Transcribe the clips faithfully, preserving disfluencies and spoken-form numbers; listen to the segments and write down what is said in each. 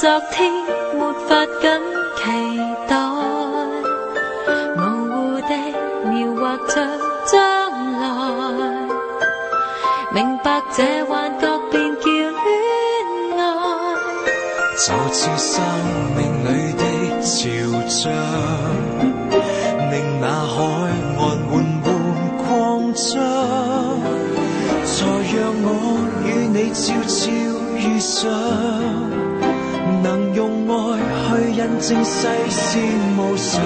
昨天沒法緊期待，模糊地描畫着將來，明白這幻覺便叫戀愛， 就似生命裏的潮漲，令那海岸緩緩擴張，才讓我與你悄悄遇上，能用愛去印證世事無常，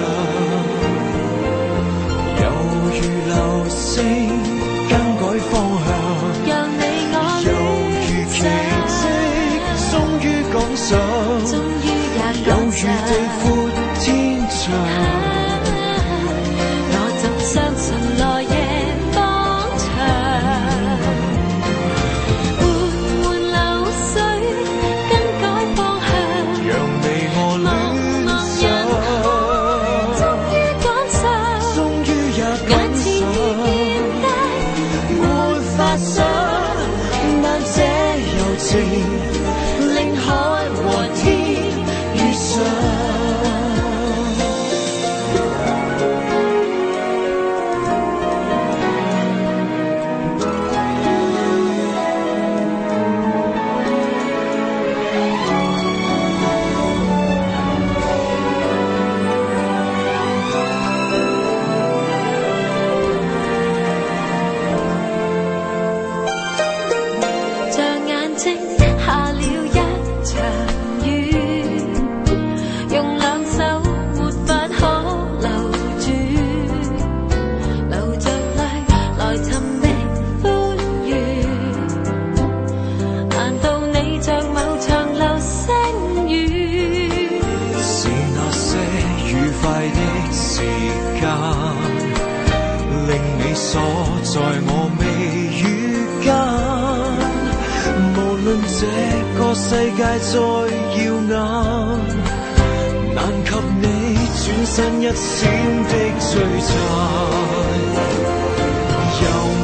猶如流星更改方向， 讓你我猶如奇蹟終於趕上， 終於也猶如地闊天長， 我怎相信來夜方長，緩緩流水更改方向， 讓你我戀上， 終於趕上， 終於也眼趕前已見上， 得沒法想，但這柔情令海和天遇上。 像眼睛下了一場雨，用兩手沒法可留住，流着淚來尋覓歡愉，難道你像某場流星雨？ 是那些愉快的時間，令你鎖在我眉宇間。無論這個世界再耀眼，難及你轉身一閃的璀璨。